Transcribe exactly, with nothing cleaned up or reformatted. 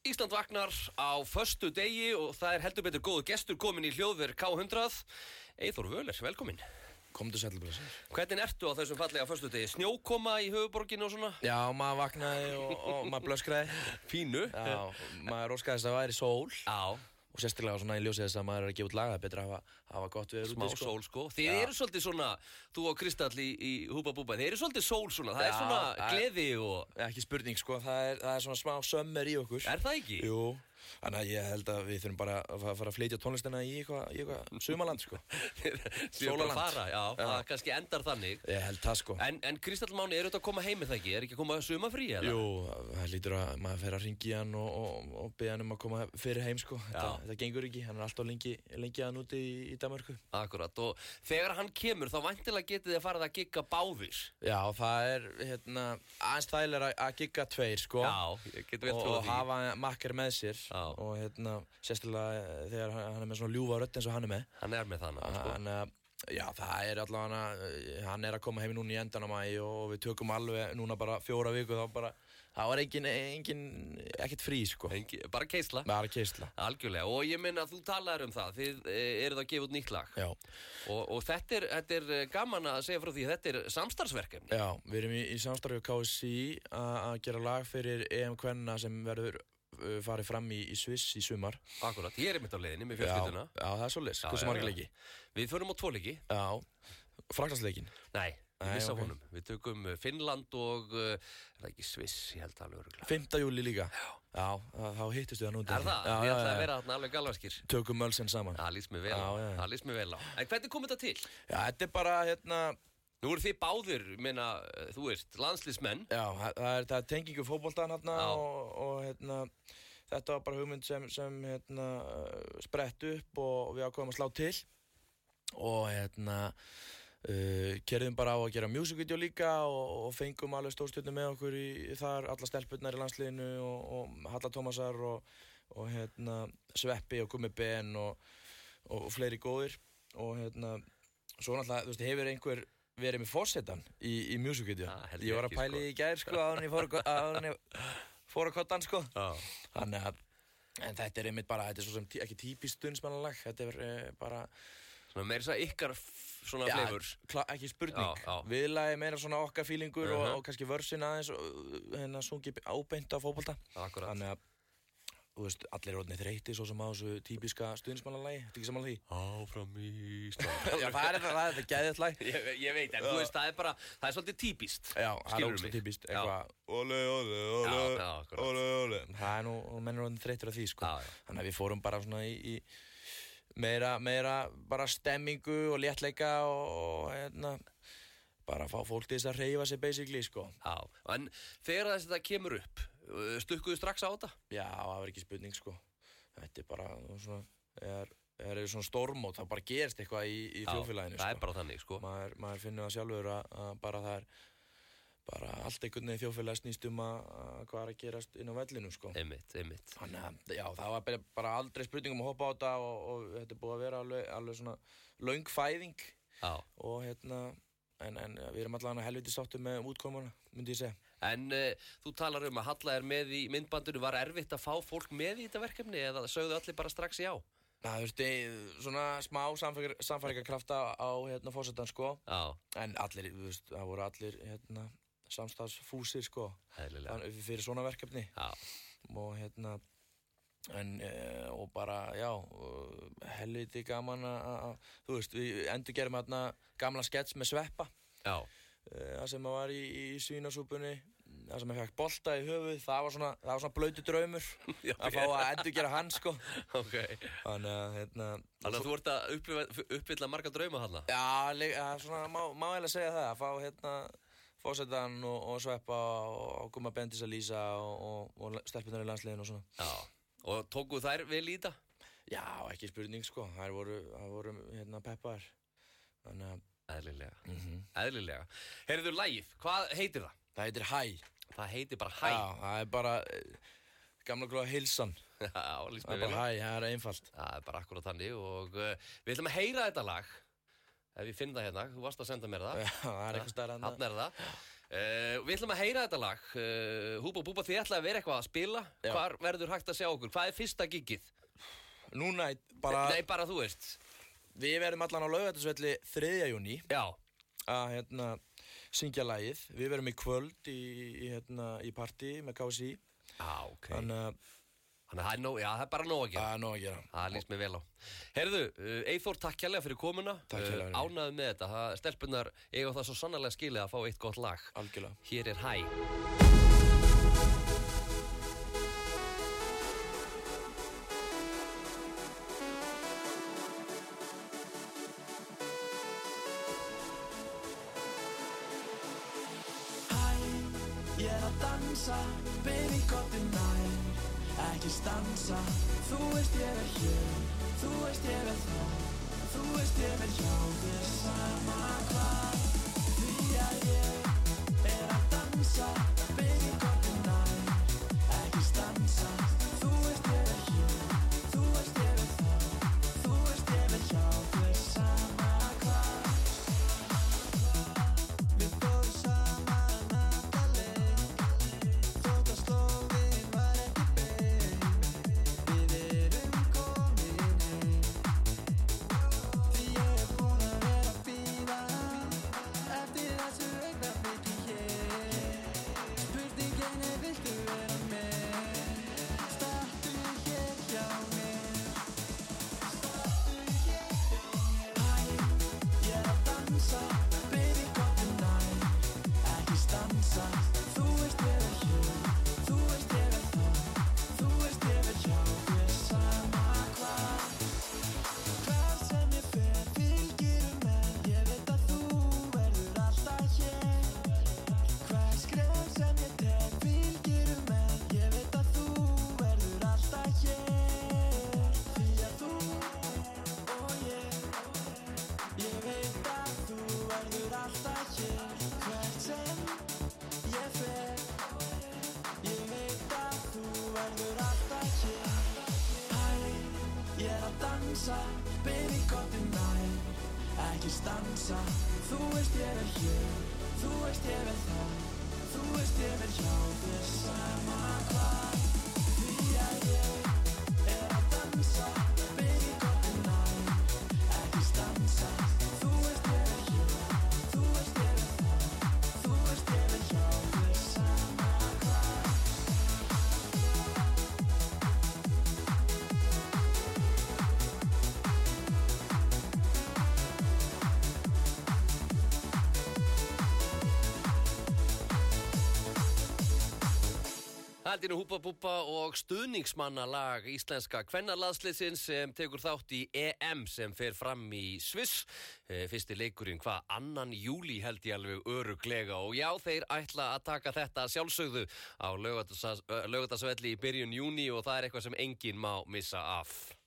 Ísland vaknar á föstu degi og það er heldur betur góðu gestur komin í hljóðver K hundrað. Eyþór Völer, velkomin. Komdu sæll blessaður. Hvernig ertu á þessum fallega föstu degi? Snjókoma í höfuborginni og svona? Já, maður vaknaði og, og maður blöskraði. Fínu. Já, maður óskaðist að það væri sól. Já. Og sérstaklega svona í ljósið þess að maður er að gefa út lag, það er betra að hafa, hafa gott við smá úti, sko. Sól sko. Þið eru svolítið svona, þú og Kristall í, í Húba Búba, þið eru svolítið sól svona, það Já, er svona það- gleði og... Ekki spurning, sko, það er, það er svona smá sömmer í okkur. Er það ekki? Jú. Þannig að ég held að við þurfum bara að fa- fara að flytja tónlistina í eitthvað, í eitthvað sumarland, sko. Sólaland. Bara fara, já, já. Það kannski endar þannig. Ég held það, sko. En, en Kristall Máni, er þetta að koma heim með það ekki? Er ekki að koma sumarfrí, eða? Jú, það lítur að maður fer að ringi hann og, og, og beða hann um að koma fyrir heim, sko. Þetta, þetta gengur ekki, hann er alltaf lengi, lengi hann úti í, í Danmörku. Akkurat, og þegar hann kemur, þá væntilega getið þið að fara að gigga báðir. Já, það er, hérna, aðeins þægilega að gigga tveir, sko. Já, ég get vel og, trúið og því. hafa makkar með sér. Já. Og hérna, sérstaklega þegar hann hann er með svona ljúfa rödd eins og hann er með. Hann er með þannig, sko. Hann, já, það er allavega, hann er að koma heim núna í endan á maí og við tökum alveg núna bara fjóra viku, þá bara, það var engin, engin, ekkert frí, sko. Engi, bara keisla. Bara keisla. Algjörlega, og ég meina að þú talaðir um það, þið e, eruð að gefa út nýtt lag. Já. Og, og þetta, er, þetta er gaman að segja frá því, þetta er samstarfsverkefni. Já, við erum í, í samstarfi K S I að gera lag fyrir E M kvenna sem verður uh, farið fram í, í Sviss í sumar. Akkurat, ég er mitt á leiðinni með fjölskylduna. Já, já, það er svoleiðis. Já, Hversu já, margir já. leiki? Við förum á tvo leiki. Já, Frakklandsleikin. Nei, ég Nei, missa ok. honum. Við tökum uh, Finnland og, uh, er það ekki Sviss, ég held alveg örugglega. fimmta júlí líka. Já. Já, þá- þá hittustu það núna. Er það? Já, Við já, ætlaði að já. vera þarna alveg galvaskir. Tökum mölsinn saman. Það líst mér vel á. Já, já, já. Það líst mér vel á. En hvernig kom þetta til? Já, þetta er bara, hérna, Nú eru þið báðir, meina, uh, þú veist, landsliðsmenn. já, það það er, það er tengingu fótboltan hérna Já. og, og, hérna, þetta var bara hugmynd sem, sem hérna, uh, sprett upp og við ákveðum að slá til og, hérna, uh, kerðum bara á að gera music-video líka og, og fengum alveg stórstjörnum með okkur í, í þar, alla stelpurnar í landsliðinu og, og Halla Tómasar og, og, hérna, Sveppi og Gummi Ben og, og fleiri góðir og, hérna, svo náttúrulega, þú veist, hefur einhver verið með fórsetan í, í music-video. Ja, held Ég ég var að ekki, pæla sko. í í gær, sko, áður en ég fór að- áður en ég fór að kottan, sko. Já. Þannig að, en þetta er einmitt bara, þetta er svo sem tí, ekki típist stundsmannalag, þetta er e, bara, Svona meira þess að ykkar f- svona ja, flavors. kla, ekki spurning. Já, já. Viðlagi meira svona okkar fílingur Uh-huh. og, og kannski vörsin aðeins og hérna sungi ábeint af fótbolta. Akkurat. Þannig að, þú veist, allir er orðnir þreyttir svo sem á þessu típiska stundsmannalagi, þetta ekki samanlega því? Áfram Ísland. Já, það er þetta, það er þetta geðið lag. Ég, ég veit, en þú veist, það er bara, það er svolítið típist. Já, það er Skilurðu ógst mig? típist, Já. eitthvað Ole, ole, ole, Já, já, akkurat. ole, ole Það er nú, og menn er orðin þreyttur af því, sko Já, já. Þannig að við fórum bara svona í, í meira, meira bara stemmingu og léttleika og, og hérna bara fá fólk til þess að hreyfa sig basically, sko Já, en þegar þess að þetta kemur upp, uh, stukkuðu strax á þetta? Já, það var ekki spurning, sko Þetta er bara svona, er, er svona stormót, það bara gerist eitthvað í, í þjóðfélaginu, það sko er bara þannig, sko. maður, maður finnur það sjálfur að, að bara það er bara allt einhvern veginn þjóðfélagi snýst um að, að hvað er að gerast inn á vellinu, sko. Einmitt, einmitt. Þannig að, já, það var bara, bara aldrei spurning um að hoppa á þetta og, og þetta er búið að vera alveg, alveg svona löng fæðing Já. og hérna, en, en við erum allavega helviti sáttir með útkomuna, myndi ég segja. En uh, þú talar um að Halla er með í myndbandinu, var erfitt að fá fólk með í þetta verkefni eða sögðu allir bara strax já? Það, þú veist, eh, svona smá samfæringarkrafta á, hérna, fórsetan, sko, Já, en allir, þú veist, það voru allir, hérna, samstagsfúsir, sko, eðlilega. þannig fyrir svona verkefni. Já, Og hérna en uh, og bara, já uh, helviti gaman að þú veist, við endur gerum hérna gamla skets með Sveppa já, uh, það sem var í, í svínasúpunni það sem ég fekk bolta í höfuð það var svona, það var svona blautur draumur Já, að fá að endur gera hann, sko ok. þannig að hérna Þannig að þú ert að uppfylla, uppfylla marga drauma þarna? já, le- ja, svona, má, má eiginlega segja það að fá hérna fórsetan og, og Sveppa og, og Gumma Bendis að lýsa og, og, og stelpunar í landsliðinu og svona. Já, og tókuðu þær vel í þetta? Já, ekki spurning, sko. Það voru, það voru hérna peppar. Þannig að Eðlilega, Mhm. eðlilega. Heyrðu lagið, hvað heitir það? það heitir Hæ. Það heitir bara Hæ. Já, það er bara eh, gamla gróða heilsan. Já, líst Það mér er vel bara á. Hæ, það er einfalt. Það er bara akkurat þannig og uh, við ætlum að heyra þetta lag ef ég finn það hérna, þú varst að senda mér það. Já, það er eitthvað stærra en Þarna er það. Uh, við ætlum að heyra þetta lag uh, Húpa Búpa, þið ætlaði að vera eitthvað að spila. Já. Hvar verður hægt að sjá okkur? Hvað er fyrsta giggið? Núna bara, Nei, bara þú veist. við verðum allan á Laugardalsvelli þriðja júní Já. að hérna, syngja lagið. Við verðum í kvöld í, í, hérna, í partí með K S I. Já, ok. Þannig að Þannig að það er, nóg, já, það er bara nóg að gera. það er nóg að gera. Það líst mér vel á. Heyrðu, uh, Eyþór, takk kærlega fyrir komuna. Takk kærlega fyrir mig. Ánægður með þetta. Það, stelpunnar eiga það svo sannarlega skilið að fá eitt gott lag. Algjörlega. Hér er Hæ. Ég er að dansa, baby komdu nær, ekki stansa. Þú veist ég er hér, þú veist ég er þar, þú veist ég er hjá þér sama hvað. Því að ég er að dansa, baby komdu nær, ekki stansa. Þú veist ég er hér, þú veist ég er þar, þú veist ég er hjá þér sama hvað. Við fórum saman alla leið, þótt að slóðin var ekki bein. Við erum komin heim, því ég er búinn að vera að bíða eftir þessu augnablikki hér. Spurningin er viltu vera með, stattu hér hjá mér, stattu hér hjá mér. Hæ, ég er að dansa, baby komdu nær, ekki stansa. Þú veist ég er hér, þú veist ég er þar, þú veist ég er hjá þér sama hvað. Hvert sem ég fer fylgirðu með, ég veit að þú verður alltaf hér. Hvert skref sem ég tek fylgirðu með, ég veit að þú verður alltaf hér. Því að þú og ég, ég veit að þú verður alltaf hér. Hvert sem ég fer, ég veit að þú verður alltaf hér. Hæ, ég er að dansa, baby komdu nær, ekki stansa. Þú veist ég er hér, þú veist ég er þar, þú veist ég er hjá þér sama hvað. Því að ég er að dansa, baby komdu nær, ekki stansa. Þú veist ég er hér, þú veist ég er þar, þú veist ég er hjá þér sama hvað. Það er nú Húpa Búpa og stuðningsmannalag íslenska kvennalagsliðsins sem tekur þátt í E M sem fer fram í Sviss. E, fyrsti leikurinn hvað annan júlí held ég alveg öruglega og já, þeir ætla að taka þetta sjálfsögðu á Laugardalsvelli í byrjun júní og það er eitthvað sem enginn má missa af.